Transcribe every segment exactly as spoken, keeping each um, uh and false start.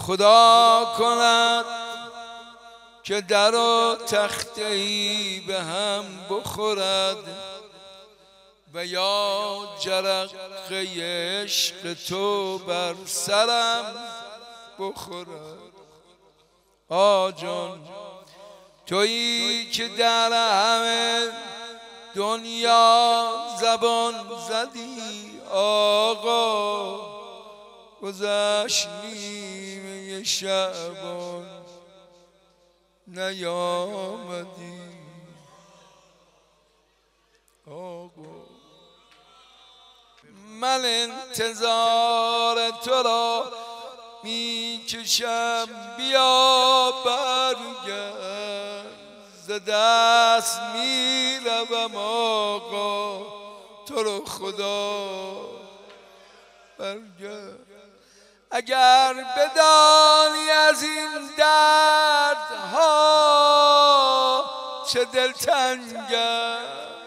خدا کند که در و تخته‌ای به هم بخورد و یا جرقه عشق تو بر سرم بخورد. آجان تویی که در همه دنیا زبان زدی آقا، گذشت نیمه شعبان نیامدی آقا. من انتظار تو را می کشم، بیا برگرد، ز دست می روم آقا، تو رو خدا برگرد. اگر بدانی از این دردها چه دلتنگم،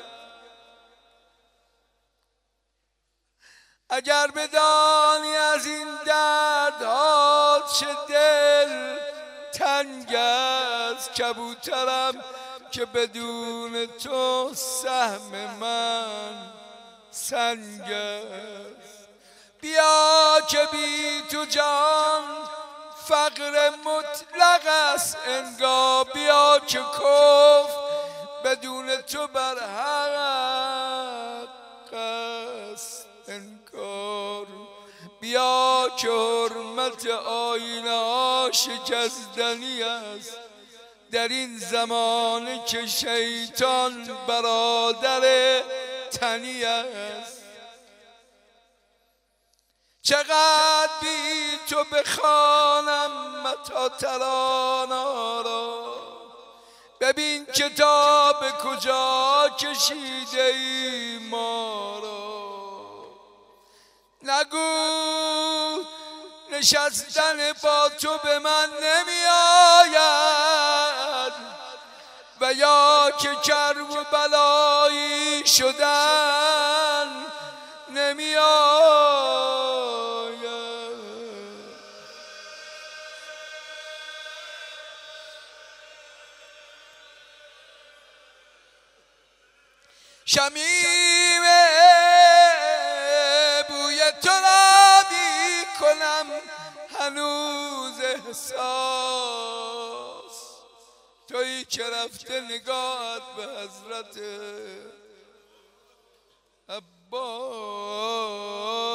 اگر بدانی از این دردها چه دل تنگ است، کبوترم که بدون تو سهم من سنگ است. بیا که بی تو جان فقر مطلق است انگار، بیا که کفر بدون تو بر حق است انکار. بیا که حرمت آیینه ها شکستنی است در این زمانه که شیطان برادر تنی است. چقدر بی تو بخوانم متا ترانا را، ببین کتاب کجا کشیده ای ما را. نگو نشستن با تو به من نمی آید و یا که کرب و بلایی شدن نمی آید. شمیم بوی تو را می کنم هنوز احساس، تویی که رفته نگاهت به حضرت عباس.